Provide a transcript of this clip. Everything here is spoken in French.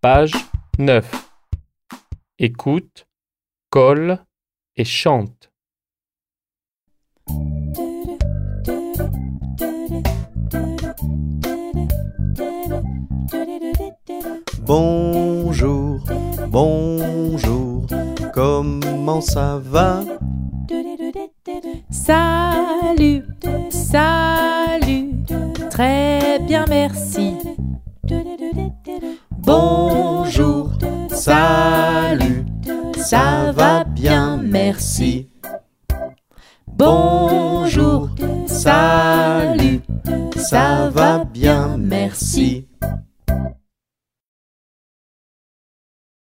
Page 9. Écoute, colle et chante. Bonjour, bonjour, comment ça va? Salut, salut, très bien merci. Bonjour, salut, ça va bien, merci. Bonjour, salut, ça va